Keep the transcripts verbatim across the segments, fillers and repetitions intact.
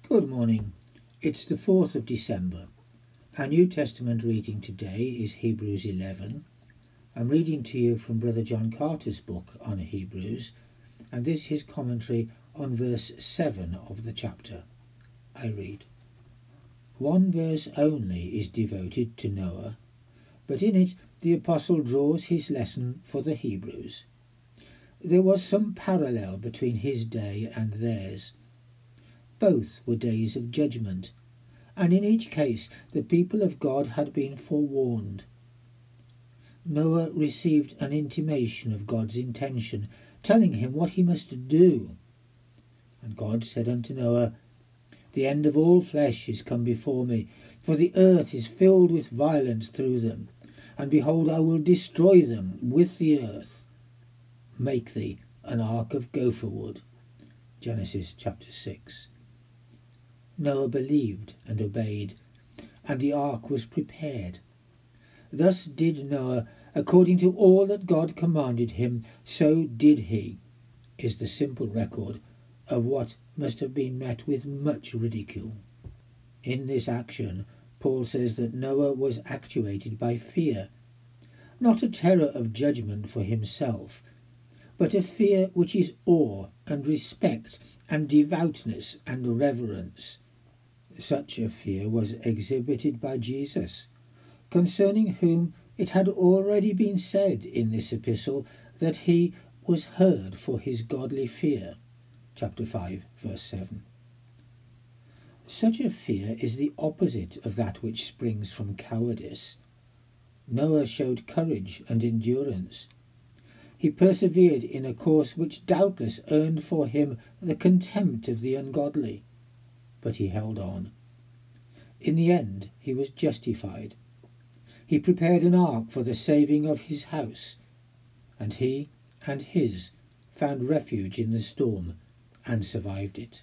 Good morning. It's the fourth of December. Our New Testament reading today is Hebrews eleven. I'm reading to you from Brother John Carter's book on Hebrews, and this is his commentary on verse seven of the chapter. I read. One verse only is devoted to Noah, but in it the apostle draws his lesson for the Hebrews. There was some parallel between his day and theirs. Both were days of judgment, and in each case the people of God had been forewarned. Noah received an intimation of God's intention, telling him what he must do. And God said unto Noah, The end of all flesh is come before me, for the earth is filled with violence through them, and behold, I will destroy them with the earth. Make thee an ark of gopher wood. Genesis chapter six. Noah believed and obeyed, and the ark was prepared. Thus did Noah, according to all that God commanded him, so did he, is the simple record of what must have been met with much ridicule. In this action, Paul says that Noah was actuated by fear, not a terror of judgment for himself, but a fear which is awe and respect and devoutness and reverence. Such a fear was exhibited by Jesus, concerning whom it had already been said in this epistle that he was heard for his godly fear. Chapter five, verse seven. Such a fear is the opposite of that which springs from cowardice. Noah showed courage and endurance. He persevered in a course which doubtless earned for him the contempt of the ungodly. But he held on. In the end he was justified. He prepared an ark for the saving of his house, and he and his found refuge in the storm and survived it.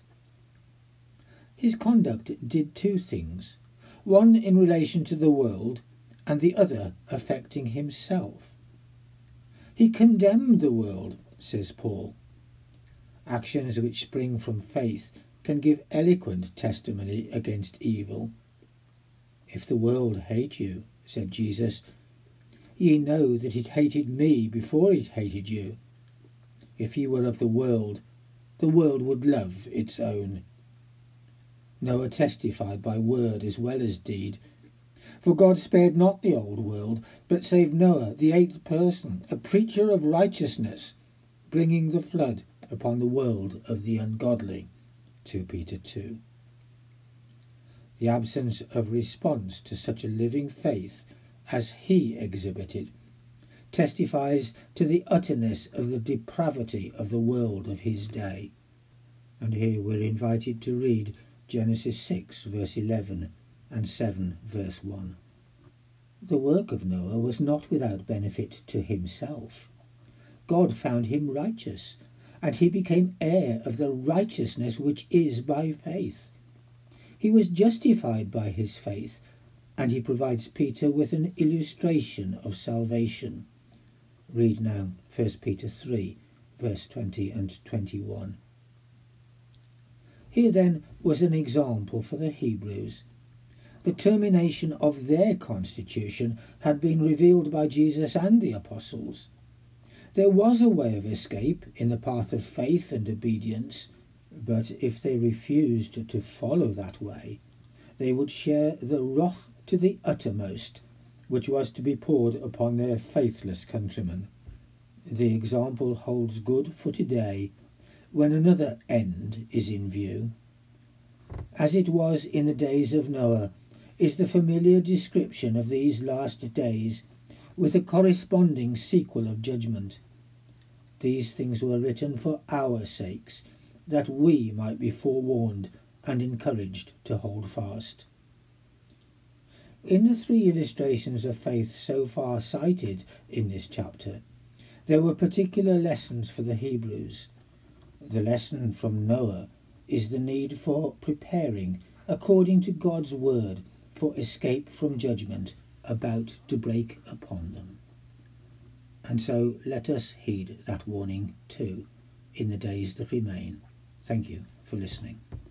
His conduct did two things, one in relation to the world and the other affecting himself. He condemned the world, says Paul. Actions which spring from faith can give eloquent testimony against evil. If the world hate you, said Jesus, ye know that it hated me before it hated you. If ye were of the world, the world would love its own. Noah testified by word as well as deed. For God spared not the old world, but saved Noah, the eighth person, a preacher of righteousness, bringing the flood upon the world of the ungodly. Second Peter two. The absence of response to such a living faith as he exhibited testifies to the utterness of the depravity of the world of his day. And here we're invited to read Genesis six, verse eleven, and seven, verse one. The work of Noah was not without benefit to himself. God found him righteous, and he became heir of the righteousness which is by faith. He was justified by his faith, and he provides Peter with an illustration of salvation. Read now First Peter three, verse twenty and twenty-one. Here then was an example for the Hebrews. The termination of their constitution had been revealed by Jesus and the apostles. There was a way of escape in the path of faith and obedience, but if they refused to follow that way, they would share the wrath to the uttermost, which was to be poured upon their faithless countrymen. The example holds good for today, when another end is in view. As it was in the days of Noah, is the familiar description of these last days, with a corresponding sequel of judgment. These things were written for our sakes, that we might be forewarned and encouraged to hold fast. In the three illustrations of faith so far cited in this chapter, there were particular lessons for the Hebrews. The lesson from Noah is the need for preparing, according to God's word, for escape from judgment about to break upon them. And so let us heed that warning too, in the days that remain. Thank you for listening.